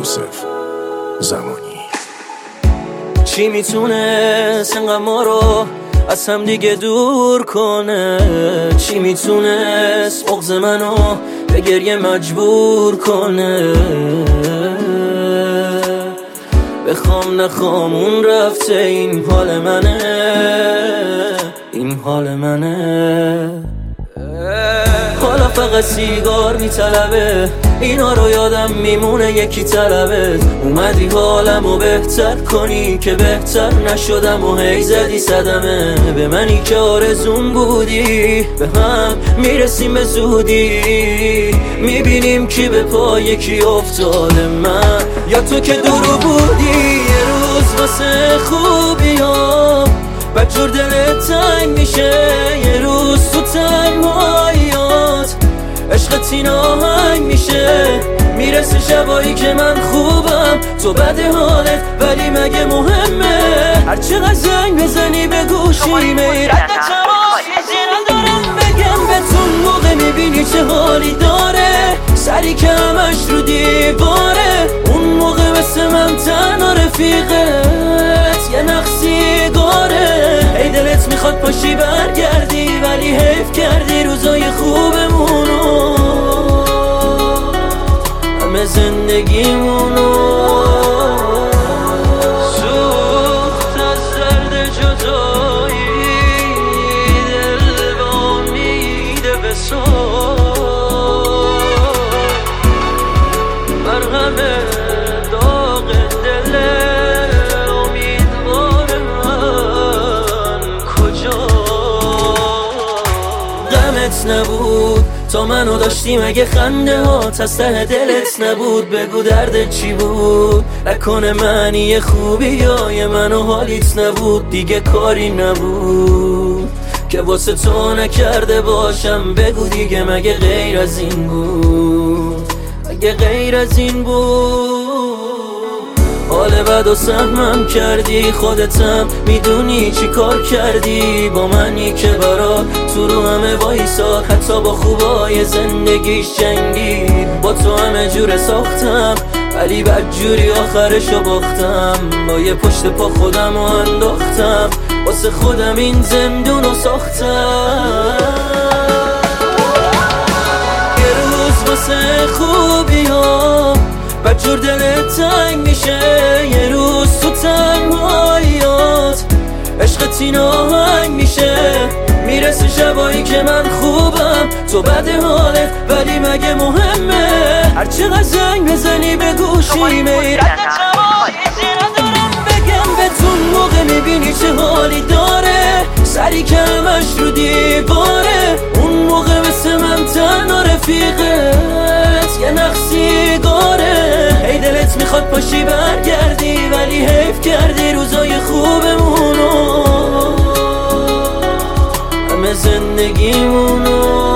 یوسف زمانی. چی میتونست انقدر ما رو از هم دیگه دور کنه؟ چی میتونست بغض منو به گریه مجبور کنه؟ بخوام نخوام اون رفته، این حال منه، این حال منه. حالا فقط سیگار میطلبه، اینا رو یادم میمونه یکی طلبه. اومدی حالمو بهتر کنی که بهتر نشدم و هی زدی صدمه به منی که آرزون بودی. به هم میرسیم به زودی، میبینیم کی به پای کی افتاده، من یا تو که دورو بودی. یه روز واسه خوبی ها بدجور دلت تنگ میشه، یه روز تو تنهاییات عشقت این آهنگ میشه. میرسه شبایی که من خوبم تو بده حالت، ولی مگه مهمه هرچقدر زنگ بزنی به گوشی میرد تماس چیزی ندارم بگم بهتون. موقع میبینی چه حالی داره، سری که همش رو دیواره. اون موقع مثل من تنها رفیقت یه نقصی گاره. ای دلت میخواد پاشی برگردی، ولی حیف کردی روزای خوبمونو، همه زندگیمونو. سوخت از درد جدایی، دل به امیده به مرهم داغ دل امیدوار من کجا. غمت نبود تا منو داشتی، مگه خنده هات از ته دلت نبود؟ بگو دردت چی بود، نکنه معنی خوبی یا منو حالیت نبود. دیگه کاری نبود که واسه تو نکرده باشم، بگو دیگه مگه غیر از این بود، مگه غیر از این بود؟ حال بد و سهمم کردی، خودتم میدونی چی کار کردی با منی که برات تو رو همه وایساد، حتی با خوبای زندگیش جنگید. با تو همه جوره ساختم ولی بدجوری آخرشو باختم، با یه پشت پا خودم رو انداختم، واسه خودم این زندونو ساختم. یه روز واسه خوبی ها بدجور دلت تنگ میشه، یه روز تو تنهاییات عشقت این آهنگ میشه. میرسه شبایی که من خوبم تو بده حالت، ولی مگه مهمه هرچقدر زنگ بزنی به گوشی میرد تماس چیزی ندارم بگم بهتون. موقع میبینی چه حالی داره، سری که همش رو دیواره. اون موقع مثل من تنها رفیقت یه نقصی گاره. ای دلت میخواد پاشی برگردی، ولی حیف کردی روزای خوبمونو، همه زندگیمونو.